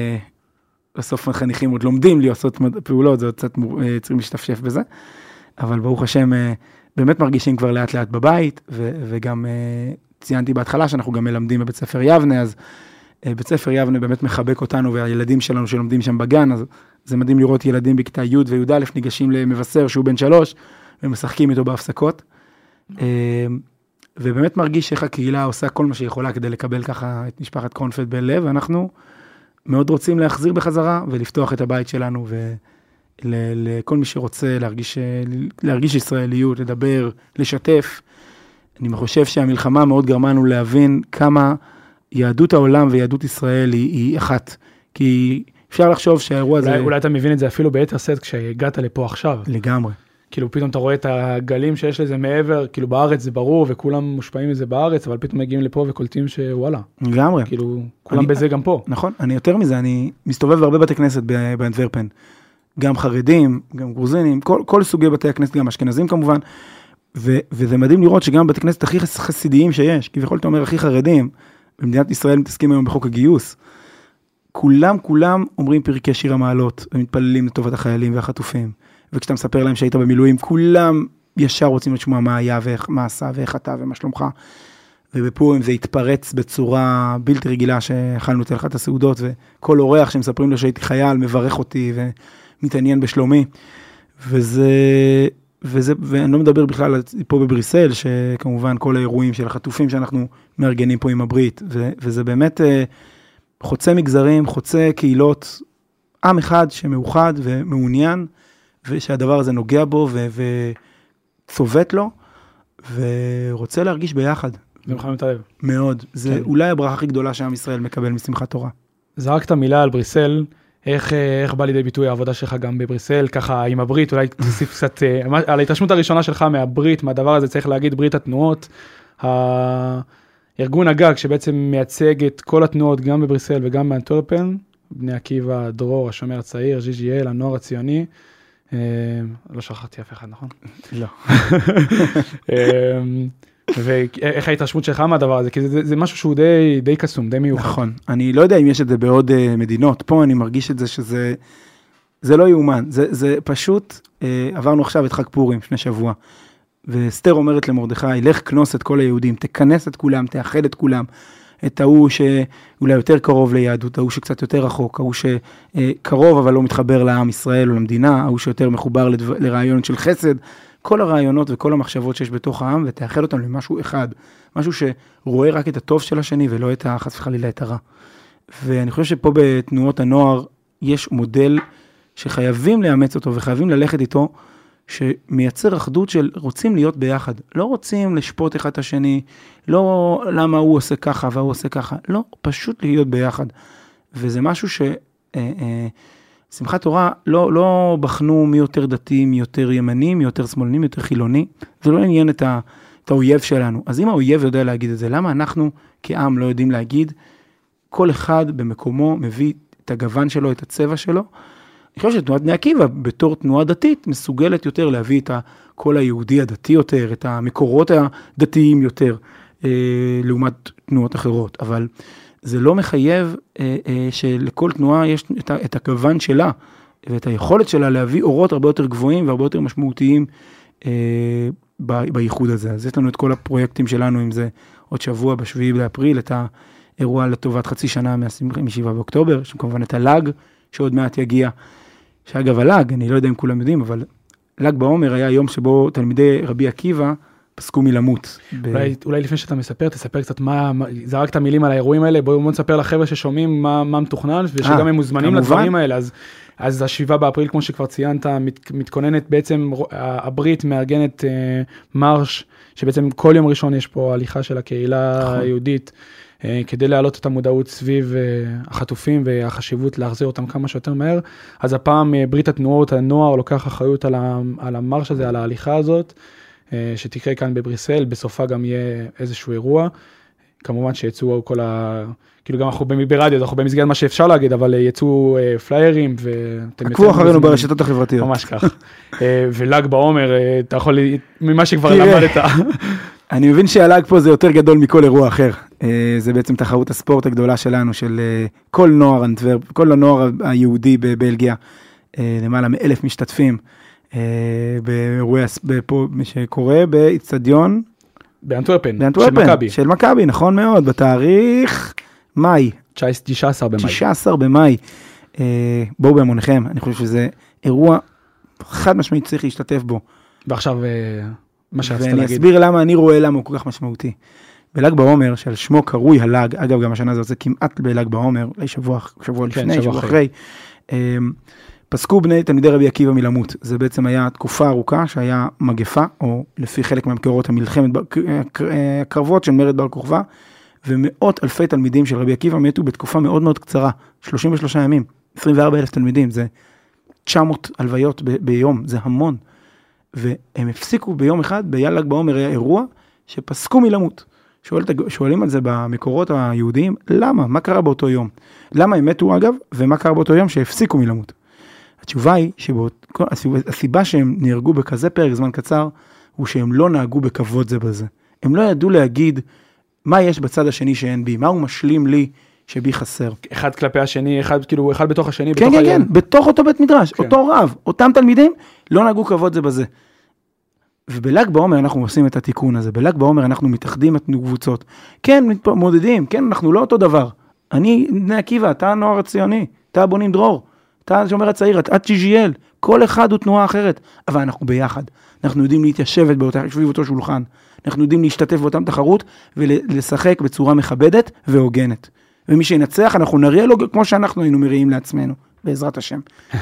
בסוף החניכים עוד לומדים לעשות פעולות, זה עוד קצת צריכים להשתפשף בזה. אבל ברוך השם, באמת מרגישים כבר לאט לאט בבית, ו- וגם ציינתי בהתחלה שאנחנו גם מלמדים בבית ספר יבנה, אז בית ספר יבנה באמת מחבק אותנו, והילדים שלנו שלומדים שם בגן, אז זה מדהים לראות ילדים בכיתה י' וי"א ניגשים למבשר שהוא בן שלוש, ומשחקים איתו בהפסקות. ובאמת מרגיש איך הקהילה עושה כל מה שיכולה כדי לקבל ככה את משפחת קרונפלד בלב, ואנחנו מאוד רוצים להחזיר בחזרה ולפתוח את הבית שלנו, ולכל מי שרוצה להרגיש, להרגיש ישראליות, לדבר, לשתף. אני חושב שהמלחמה מאוד גרמה לנו להבין כמה יהדות העולם ויהדות ישראל היא, היא אחת. כי אפשר לחשוב שהאירוע אולי, הזה... אולי אתה מבין את זה אפילו ביתר סט כשהגעת לפה עכשיו. לגמרי. כאילו פתאום אתה רואה את הגלים שיש לזה מעבר, כאילו בארץ זה ברור וכולם מושפעים מזה בארץ, אבל פתאום מגיעים לפה וקולטים שוואלה. לגמרי. כאילו כולם אני, בזה גם פה. נכון, אני יותר מזה, אני מסתובב בהרבה בתי כנסת באנטוורפן. גם חרדים, גם גרוזינים, כל, כל סוגי בתי הכנסת, גם אשכנזים כמובן. ו, וזה מדהים לראות שגם בתי כנסת הכי חסידיים שיש, כביכול אתה אומר הכי חרדים, במדינת ישראל מתעסקים היום בחוק הגיוס. כולם, כולם אומרים פרקי שיר המעלות, ומתפללים לטובת החיילים והחטופים. וכשאתה מספר להם שהיית במילואים, כולם ישר רוצים לשמוע מה היה, ומה עשה, ואיך אתה, ומה שלומך. ובפורים זה התפרץ בצורה בלתי רגילה, שאכלנו את הלכת הסעודות, וכל אורח שמספרים לו שהייתי חייל, מברך אותי, ומתעניין בשלומי. וזה, וזה, ואני לא מדבר בכלל פה בבריסל, שכמובן כל האירועים של החטופים שאנחנו מארגנים פה עם הברית, ו, וזה באמת חוצה מגזרים, חוצה קהילות, עם אחד שמאוחד ומעוניין, ושהדבר הזה נוגע בו וצובט לו, ורוצה להרגיש ביחד. זה מחמם את הלב. מאוד. זה אולי הברכה הכי גדולה שעם ישראל מקבל משמחת תורה. זרקת מילה על בריסל, איך, איך בא לידי ביטוי העבודה שלך גם בבריסל, ככה עם הברית, אולי תוסיף קצת, על ההתרשמות הראשונה שלך מהברית, מהדבר הזה צריך להגיד ברית התנועות, הארגון הגג שבעצם מייצג את כל התנועות, גם בבריסל וגם באנטוורפן, בני עקיבא, דרור, השומר הצעיר, ג'י ג'י אל, הנוער הציוני, לא שכחתי אף אחד, נכון? לא. ואיך ההתרשמות שלך מהדבר הזה? כי זה, זה משהו שהוא די, די קסום, די מיוחד. נכון. אני לא יודע אם יש את זה בעוד uh, מדינות. פה אני מרגיש את זה שזה, זה לא יאומן. זה, זה פשוט, uh, עברנו עכשיו את חג פורים לפני שבוע, ואסתר אומרת למרדכי, לך כנוס את כל היהודים, תכנס את כולם, תאחד את כולם. את ההוא שאולי יותר קרוב ליהדות, ההוא שקצת יותר רחוק, ההוא שקרוב אבל לא מתחבר לעם ישראל או למדינה, ההוא שיותר מחובר לרעיון של חסד, כל הרעיונות וכל המחשבות שיש בתוך העם, ותאחד אותם למשהו אחד, משהו שרואה רק את הטוב של השני, ולא את החס וחלילה את הרע. ואני חושב שפה בתנועות הנוער, יש מודל שחייבים לאמץ אותו, וחייבים ללכת איתו, שמייצר אחדות של רוצים להיות ביחד, לא רוצים לשפוט אחד את השני, לא למה הוא עושה ככה והוא עושה ככה, לא, פשוט להיות ביחד. וזה משהו ש... אה, אה, שמחת תורה לא, לא בחנו מי יותר דתי, מי יותר ימני, מי יותר שמאלני, מי יותר חילוני, זה לא עניין את, ה, את האויב שלנו. אז אם האויב יודע להגיד את זה, למה אנחנו כעם לא יודעים להגיד, כל אחד במקומו מביא את הגוון שלו, את הצבע שלו, אני חושב שתנועת בני עקיבא, בתור תנועה דתית, מסוגלת יותר להביא את הקול היהודי הדתי יותר, את המקורות הדתיים יותר, אה, לעומת תנועות אחרות. אבל זה לא מחייב אה, אה, שלכל תנועה יש את, את הגוון שלה, ואת היכולת שלה להביא אורות הרבה יותר גבוהים והרבה יותר משמעותיים אה, ב, בייחוד הזה. אז יש לנו את כל הפרויקטים שלנו, אם זה עוד שבוע בשביעי באפריל, את האירוע לטובת חצי שנה משבעה באוקטובר, יש כמובן את הלאג, שעוד מעט יגיע. שאגב הלאג, אני לא יודע אם כולם יודעים, אבל ל"ג בעומר היה יום שבו תלמידי רבי עקיבא פסקו מלמות. אולי, ב... אולי לפני שאתה מספר, תספר קצת מה, מה זרקת מילים על האירועים האלה, בואו נספר לחבר'ה ששומעים מה, מה מתוכנן, ושגם הם מוזמנים לדברים האלה, אז, אז השבעה באפריל, כמו שכבר ציינת, מת, מתכוננת בעצם, הברית מארגנת אה, מרש, שבעצם כל יום ראשון יש פה הליכה של הקהילה היהודית, כדי להעלות את המודעות סביב החטופים והחשיבות להחזיר אותם כמה שיותר מהר. אז הפעם ברית התנועות, הנוער לוקח אחריות על המרש הזה, על ההליכה הזאת, שתקרה כאן בבריסל, בסופה גם יהיה איזשהו אירוע. כמובן שיצאו כל ה... כאילו גם אנחנו ברדיו, אנחנו במסגרת מה שאפשר להגיד, אבל יצאו פליירים ו... עקבו אחרינו ברשתות החברתיות. ממש כך. ול"ג בעומר, אתה יכול, ממה שכבר למדת. אני מבין שהל"ג פה זה יותר גדול מכל אירוע אחר. זה בעצם תחרות הספורט הגדולה שלנו, של כל נוער אנטוורפ, כל הנוער היהודי בבלגיה, למעלה מאלף משתתפים, באירוע שקורה באצטדיון, באנטוורפן, של מכבי. של מכבי, נכון מאוד, בתאריך מאי. תשעה עשר במאי. תשעה עשר במאי. אה, בואו בהמוניכם, אני חושב שזה אירוע חד משמעית צריך להשתתף בו. ועכשיו, אה, מה שרצית ואני להגיד. אסביר למה אני רואה למה הוא כל כך משמעותי. בל"ג בעומר, שעל שמו קרוי הל"ג, אגב גם השנה זה עושה כמעט בל"ג בעומר, אולי שבוע, שבוע כן, לפני, שבוע שבוע אחרי. אחרי, אה, פסקו בני תלמידי רבי עקיבא מלמות. זה בעצם היה תקופה ארוכה שהיה מגפה, או לפי חלק מהמקורות המלחמת, בר- אה, הקרבות של מרד בר כוכבא, ומאות אלפי תלמידים של רבי עקיבא מתו בתקופה מאוד מאוד קצרה, שלושים ושלושה ימים, עשרים וארבעה אלף תלמידים, זה תשע מאות הלוויות ב- ביום, זה המון. והם הפסיקו ביום אחד, בל"ג בעומר היה אירוע שפסקו מלמות. שואל, שואלים על זה במקורות היהודיים, למה? מה קרה באותו יום? למה הם מתו אגב, ומה קרה באותו יום שהפסיקו מלמות? התשובה היא שהסיבה שהם נהרגו בכזה פרק זמן קצר, הוא שהם לא נהגו בכבוד זה בזה. הם לא ידעו להגיד מה יש בצד השני שאין בי, מה הוא משלים לי שבי חסר. אחד כלפי השני, אחד כאילו, אחד בתוך השני, כן, בתוך כן, היום. כן, בתוך אותו בית מדרש, כן. אותו רב, אותם תלמידים לא נהגו כבוד זה בזה. ובל"ג בעומר אנחנו עושים את התיקון הזה, בל"ג בעומר אנחנו מתאחדים את קבוצות, כן, מודדים, כן, אנחנו לא אותו דבר. אני בני עקיבא, אתה הנוער הציוני, אתה הבונים דרור, אתה שומר הצעיר, אתה ג'י ג'י אל, כל אחד הוא תנועה אחרת, אבל אנחנו ביחד, אנחנו יודעים להתיישב באותה, סביב אותו שולחן, אנחנו יודעים להשתתף באותם תחרות ולשחק בצורה מכבדת והוגנת. ומי שינצח אנחנו נראה לו כמו שאנחנו היינו מראים לעצמנו, בעזרת השם.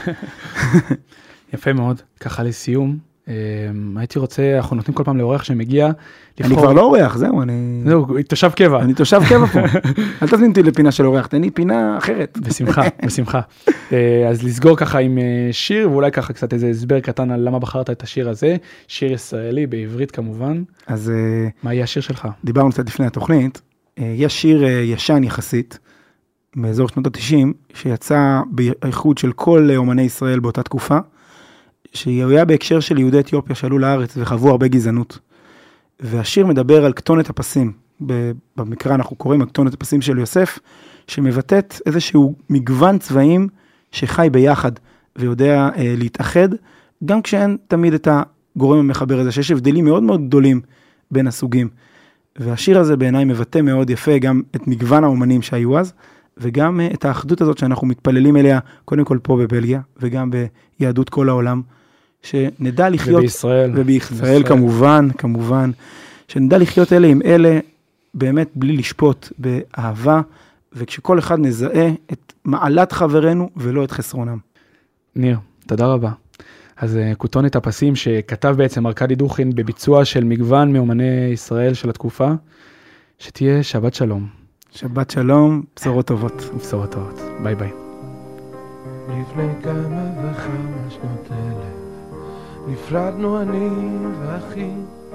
יפה מאוד. ככה לסיום, אה, הייתי רוצה, אנחנו נותנים כל פעם לאורח שמגיע, אני כבר לא אורח, זהו, אני... זהו, תושב קבע. אני תושב קבע פה. אל תזמין אותי לפינה של אורח, תן לי פינה אחרת. בשמחה, בשמחה. אה, אז לסגור ככה עם אה, שיר, ואולי ככה קצת איזה הסבר קטן על למה בחרת את השיר הזה, שיר ישראלי, בעברית כמובן. אז אה, מה יהיה השיר שלך? דיברנו קצת לפני התוכנית, אה, יש שיר אה, ישן יחסית, מאזור שנות ה-תשעים, שיצא באיחוד של כל אומני ישראל באותה תקופה, שהיה בהקשר של יהודי אתיופיה שעלו לארץ וחוו הרבה גזענות. והשיר מדבר על כתונת הפסים, במקרא אנחנו קוראים על כתונת הפסים של יוסף, שמבטאת איזשהו מגוון צבעים שחי ביחד ויודע אה, להתאחד, גם כשאין תמיד את הגורם המחבר הזה, שיש הבדלים מאוד מאוד גדולים בין הסוגים. והשיר הזה בעיניי מבטא מאוד יפה גם את מגוון האומנים שהיו אז, וגם את האחדות הזאת שאנחנו מתפללים אליה, קודם כל פה בבלגיה, וגם ביהדות כל העולם, שנדע לחיות... ובישראל. ובישראל כמובן, כמובן, שנדע לחיות אלה עם אלה, באמת בלי לשפוט, באהבה, וכשכל אחד נזהה את מעלת חברנו, ולא את חסרונם. ניר, תודה רבה. אז כותונת הפסים שכתב בעצם ארכדי דוכין בביצוע של מגוון מאומני ישראל של התקופה, שתהיה שבת שלום. שבת שלום, בשורות טובות. בשורות טובות. ביי ביי. לפני כמה וכמה שנות אלף נפרדנו אני ואחי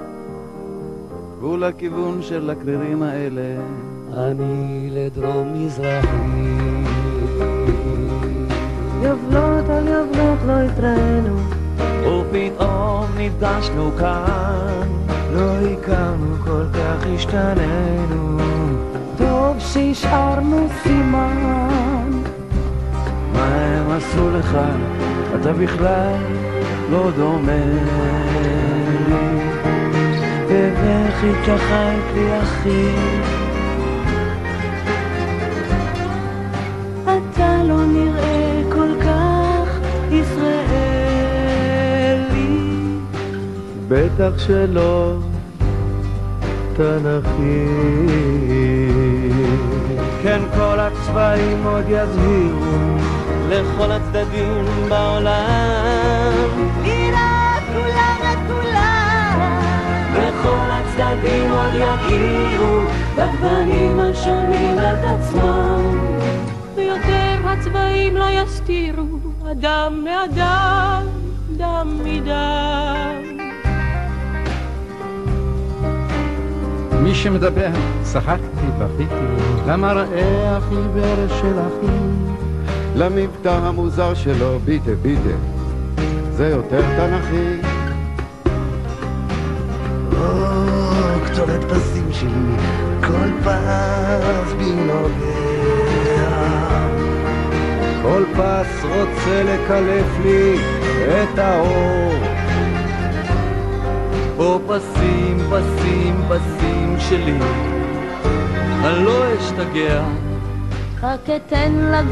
ולכיוון של הקרירים האלה אני לדרום מזרחי יבלות על יבלות לא התראינו ופתאום נפגשנו כאן לא הכרנו כל כך השתננו טוב שהשארנו סימן מה הם עשו לך? אתה בכלל לא דומה לי ובכי ככה איתי אחי אתה לא נראה כל כך ישראלי בטח שלא תנכי כן כל הצבעים עוד יזהירו לכל הצדדים בעולם נראה כולם את כולם וכל הצדדים עוד יכירו בגוונים השונים את עצמם ויותר הצבעים לא יסתירו אדם מאדם, דם מדם מי שמדבר, שחקתי, בכיתי, למראה החיוור של אחי, למבטא המוזר שלו, ביטה ביטה, זה יותר תנכי. או, כתובת פסים שלי, כל פס בי נוגע, כל פס רוצה לקלף לי את האור. או פסים, פסים, פסים שלי, אני לא אשתגע, רק אתן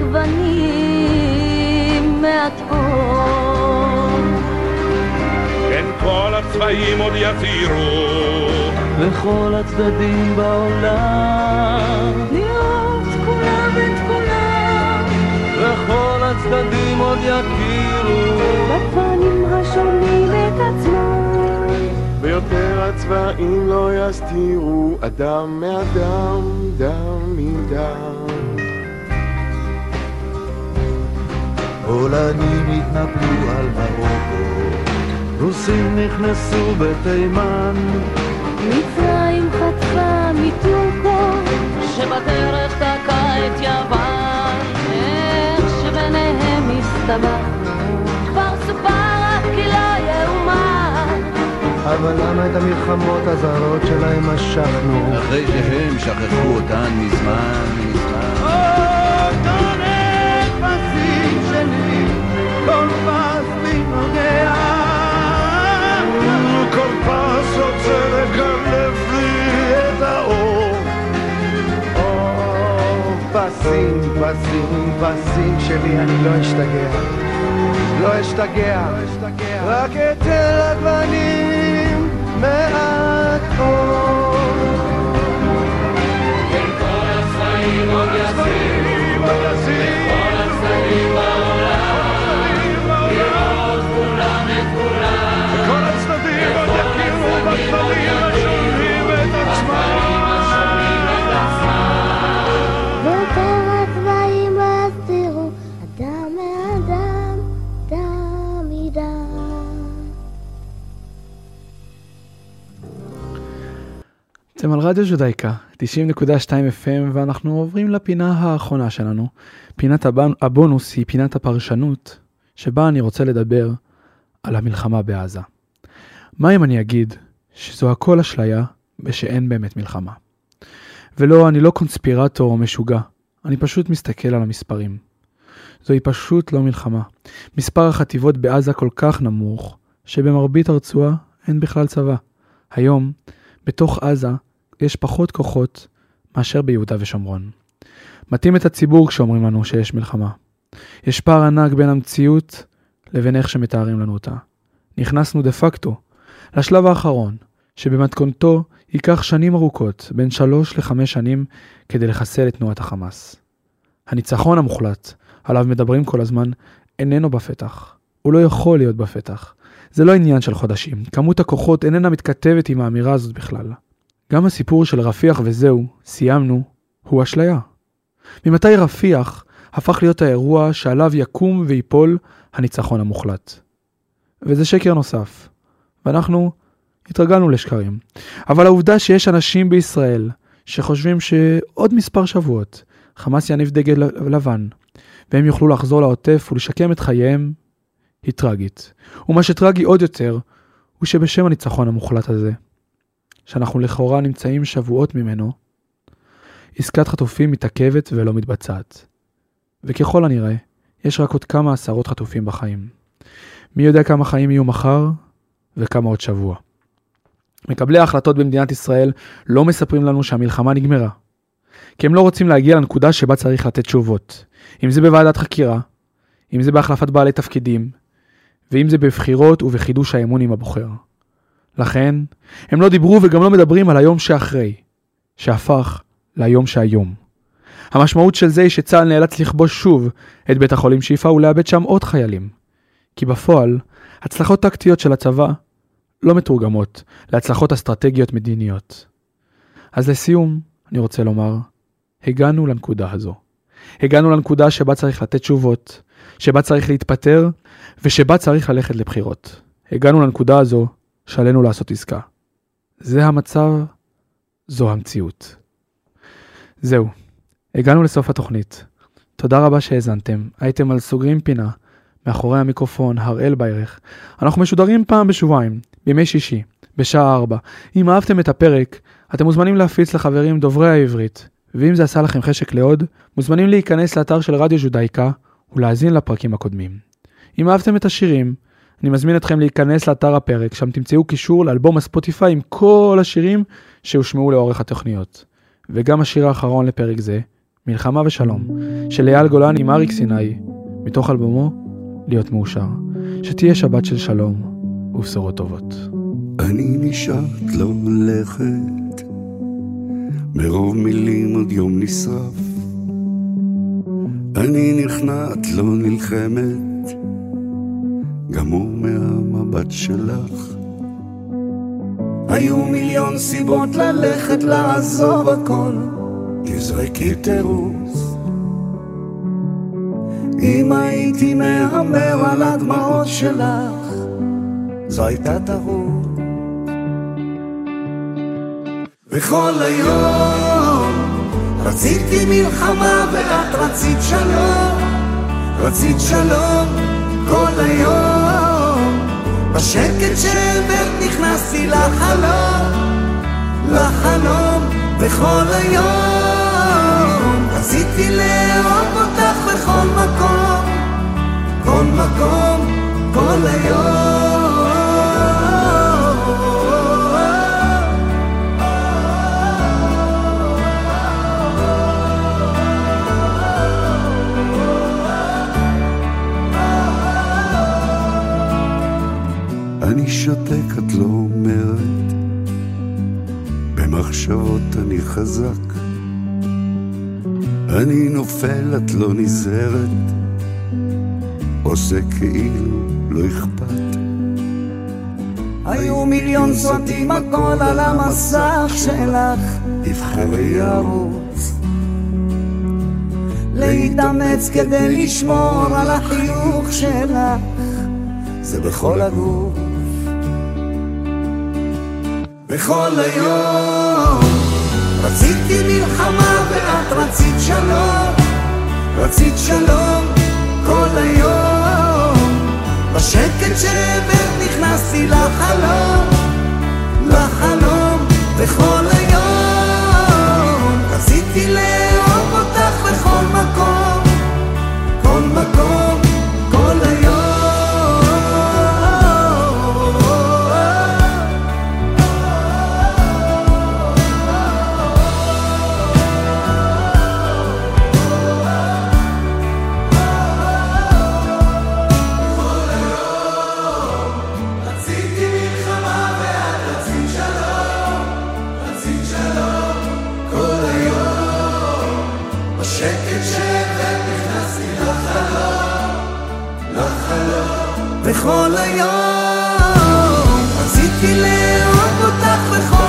לגוונים מעט אור. כן, כל הצבעים עוד יזהירו, וכל הצדדים בעולם לראות כולם את כולם, וכל הצדדים עוד יכירו בגוונים השונים את עצמם, ויותר הצבעים לא יסתירו אדם מאדם, דם מדם. הולנדים התנפלו על מרוקו, רוסים נכנסו בתימן, מצרים חטפה מטורקו, שבדרך תקע את יוון, איך שביניהם הסתבך, כבר סופר רק כי לא יאומן. אבל למה את המלחמות הזרות שלהם משכנו? אחרי שהם שכחו אותן מזמן, מזמן. אותו נפסים שלי, כל פס בנוגע, כל פס רוצה לקלף לי את האור. פסים, פסים, פסים שלי, אני לא אשתגע, לא אשתגע, רק אתן לגוונים מעט אור. כן, כל הצבעים עוד יסתירו, וכל הצדדים בעולם לראות כולם את כולם, וכל הצדדים עוד יכירו בצבעים השונים את עצמם. ויותר הצבעים לא יסתירו אדם מאדם, דם מדם. אתם על רדיו ז'ודאיקה, תשעים נקודה שתיים אף אם, ואנחנו עוברים לפינה האחרונה שלנו. פינת הבונוס היא פינת הפרשנות, שבה אני רוצה לדבר על המלחמה בעזה. מה אם אני אגיד שזו הכל אשליה ושאין באמת מלחמה? ולא, אני לא קונספירטור או משוגע, אני פשוט מסתכל על המספרים. זוהי פשוט לא מלחמה. מספר החטיבות בעזה כל כך נמוך, שבמרבית הרצועה אין בכלל צבא. היום, בתוך עזה, יש פחות כוחות מאשר ביהודה ושומרון. מתאים את הציבור כשאומרים לנו שיש מלחמה. יש פער ענק בין המציאות לבין איך שמתארים לנו אותה. נכנסנו דה פקטו לשלב האחרון, שבמתכונתו ייקח שנים ארוכות, בין שלוש לחמש שנים, כדי לחסל את תנועת החמאס. הניצחון המוחלט, עליו מדברים כל הזמן, איננו בפתח. הוא לא יכול להיות בפתח. זה לא עניין של חודשים. כמות הכוחות איננה מתכתבת עם האמירה הזאת בכלל. גם הסיפור של רפיח וזהו, סיימנו, הוא אשליה. ממתי רפיח הפך להיות האירוע שעליו יקום ויפול הניצחון המוחלט? וזה שקר נוסף. ואנחנו התרגלנו לשקרים. אבל העובדה שיש אנשים בישראל שחושבים שעוד מספר שבועות חמאס יניף דגל לבן, והם יוכלו לחזור לעוטף ולשקם את חייהם, היא טרגית. ומה שטרגי עוד יותר, הוא שבשם הניצחון המוחלט הזה, שאנחנו לכאורה נמצאים שבועות ממנו, עסקת חטופים מתעכבת ולא מתבצעת. וככל הנראה, יש רק עוד כמה עשרות חטופים בחיים. מי יודע כמה חיים יהיו מחר, וכמה עוד שבוע. מקבלי ההחלטות במדינת ישראל לא מספרים לנו שהמלחמה נגמרה. כי הם לא רוצים להגיע לנקודה שבה צריך לתת תשובות. אם זה בוועדת חקירה, אם זה בהחלפת בעלי תפקידים, ואם זה בבחירות ובחידוש האמון עם הבוחר. לכן, הם לא דיברו וגם לא מדברים על היום שאחרי, שהפך ליום שהיום. המשמעות של זה היא שצה"ל נאלץ לכבוש שוב את בית החולים שאיפה ולאבד שם עוד חיילים. כי בפועל, הצלחות טקטיות של הצבא לא מתורגמות להצלחות אסטרטגיות מדיניות. אז לסיום, אני רוצה לומר, הגענו לנקודה הזו. הגענו לנקודה שבה צריך לתת תשובות, שבה צריך להתפטר, ושבה צריך ללכת לבחירות. הגענו לנקודה הזו שעלינו לעשות עסקה. זה המצב, זו המציאות. זהו, הגענו לסוף התוכנית. תודה רבה שהאזנתם. הייתם על סוגרים פינה, מאחורי המיקרופון, הראל ביירך. אנחנו משודרים פעם בשבועיים, בימי שישי, בשעה ארבע. אם אהבתם את הפרק, אתם מוזמנים להפיץ לחברים דוברי העברית, ואם זה עשה לכם חשק לעוד, מוזמנים להיכנס לאתר של רדיו ז'ודאיקה ולהאזין לפרקים הקודמים. אם אהבתם את השירים, אני מזמין אתכם להיכנס לאתר הפרק, שם תמצאו קישור לאלבום הספוטיפיי עם כל השירים שהושמעו לאורך התוכניות. וגם השיר האחרון לפרק זה, מלחמה ושלום, של אייל גולן עם אריק סיני, מתוך אלבומו להיות מאושר. שתהיה שבת של שלום ובשורות טובות. אני נשארת לא הולכת, מרוב מילים עוד יום נשרף. אני נכנעת לא נלחמת, גמור מהמבט שלך. היו מיליון סיבות ללכת לעזוב הכל, תזרקי תירוץ. אם הייתי מהמר על הדמעות שלך, זו הייתה טעות. בכל היום רציתי מלחמה ואת רצית שלום, רצית שלום כל היום. בשקט שהבאת נכנסתי לחלום, לחלום בכל היום. רציתי לאהוב אותך בכל מקום, כל מקום, כל היום. אני שותק, את לא אומרת, במחשבות אני חזק. אני נופל, את לא נזהרת, עושה כאילו לא אכפת. היו מיליון סרטים הכל על המסך שלך, תבחרי ערוץ. להתאמץ כדי לשמור על החיוך שלך, זה בכל הגוף. בכל היום רציתי מלחמה ואת רצית שלום, רצית שלום כל היום. בשקט שהבאת נכנסתי לחלום, לחלום בכל היום. רציתי לאהוב אותך בכל מקום, כל מקום, כל היום. בכל היום רציתי לאהוב אותך בכל